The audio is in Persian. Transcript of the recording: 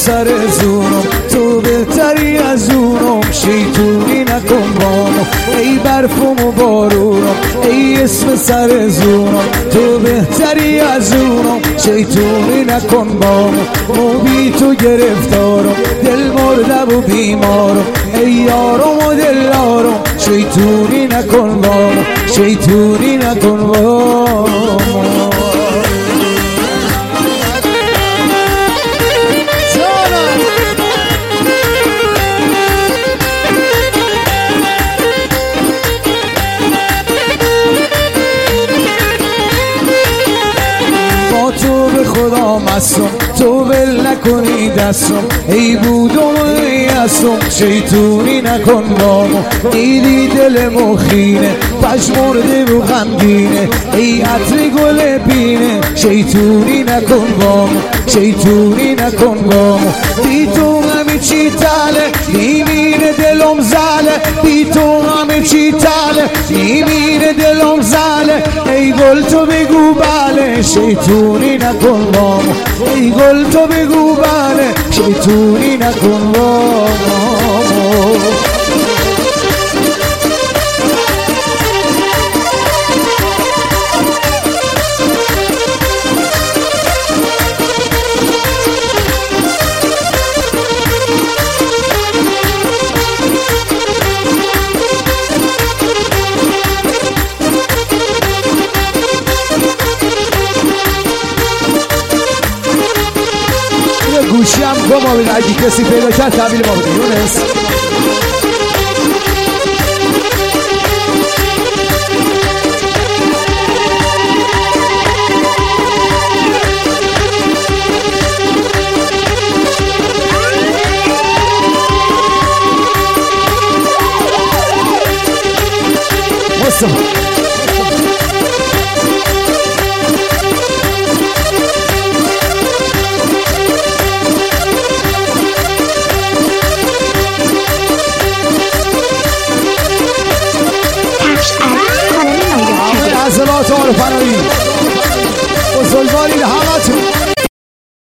سر زونم، تو بهتری از اونم، شیطونی نکن بامو ای برفم و بارونم، ای اسم سر زونم، تو بهتری از اونم، شیطونی نکن بامو بی تو گرفتارم، دل مرده و بیمارم، ای یارم و دلارم، شیطونی نکن بامو، شیطونی نکن بامو. تو به خدا مستم، تو ول نکنی دستم، ای بودم ای هستم، شیطونی نکن بامو، دیدی دل مخینه پشمرده و غمگینه، ای عطر گل پینه، شیطونی نکن بامو، شیطونی نکن بامو، بی تو همه چی تله میمیره دلم زله، بی تو همه چی تله میمیره دلم زله، ای گل تو بگو بله، شیطونی نکن بامو، ای گل تو بگو بله، شیطونی نکن بامو. گوشی هم کن ما بده، اگه کسی پیدا کرد تحویل ما بده. یونس عضلات عارفانوی بزرگواری